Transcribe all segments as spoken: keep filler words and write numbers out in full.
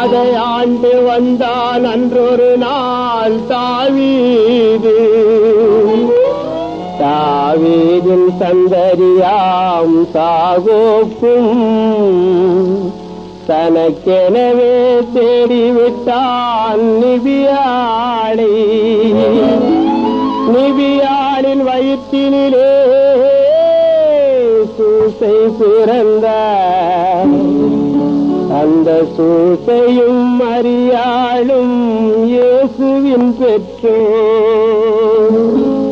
அதை ஆண்டு வந்தான் அன்றொரு நாள் தாவீது. தாவீதின் சந்ததியாம் சாகோக்கும் தனக்கெனவே தேடிவிட்டான் நிபியாளை. நிபியாளின் வயிற்றினிலே சூசை பிறந்த அந்த சூசையும் மரியாளும் இயேசுவின் பெற்றோர்.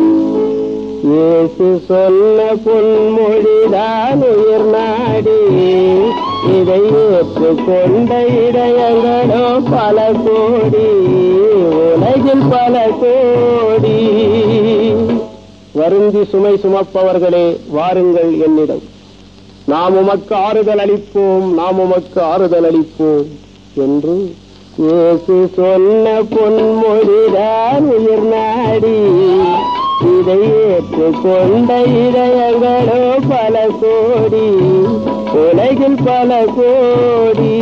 இயேசு சொன்ன பொன்மொழிதான் உயிர் நாடி, இதை ஏற்றுக்கொண்ட இதயங்களோ பல கோடி, உலகில் பல கோடி. வருந்தி சுமை சுமப்பவர்களே வாருங்கள் என்னிடம், நாம் உமக்கு ஆறுதல் அளிப்போம், நாம் உமக்கு ஆறுதல் அளிப்போம் என்று இயேசு சொன்ன பொன்மொழிதான் உயிர் நாடி, இதை ஏற்றுக்கொண்ட இதயங்களோ பல கோடி, உலகில் பல கோடி.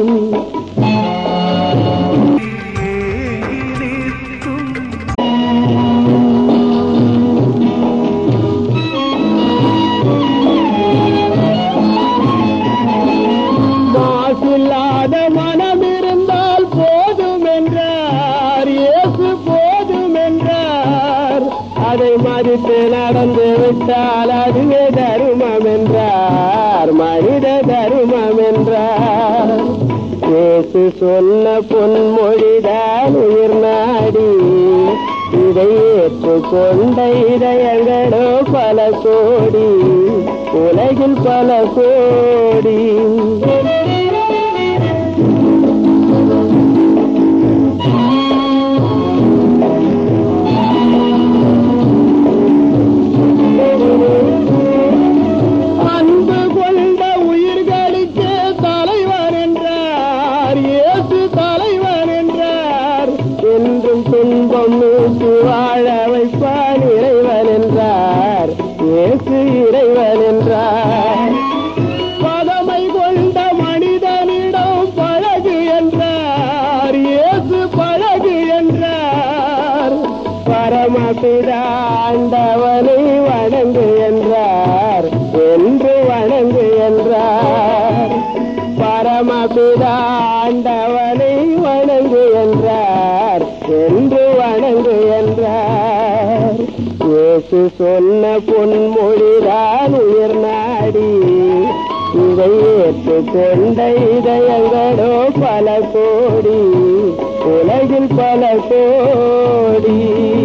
மாசில்லாத மனம் இருந்தால் போதும் என்றார் இயேசு, போதும் என்றார். அதை மதித்து நடந்து விட்டால் அதுவே தருமம் என்றார், மனித தருமம் என்றார். இயேசு சொன்ன பொன்மொழிதான் உயிர் நாடி, இதை ஏற்றுக்கொண்ட இதயங்களோ பல கோடி, உலகில் பல கோடி. அன்பு கொண்ட உயிர்களுக்கு தலைவர் என்றார் இயேசு, தலைவர் என்றார். என்றும் துன்பம் நீக்கி வாழ வைப்பான் இறைவன் என்றார் இயேசு, இறைவன் என்றார். பதமை கொண்ட மனிதனிடம் பழகு என்றார் இயேசு, பழகு என்றார். பரமபிதா ஆண்டவனை வணங்கு என்றார் என்று வணங்கு என்றார். பரமபிதா ஆண்டவனை வணங்கு என்றார் என்று வணங்கு என்றார். இயேசு சொன்ன பொன்மொழிதான் உயிர் நாடி, இதை ஏற்றுக்கொண்ட இதயங்களோ பல கோடி, உலகில் பல கோடி.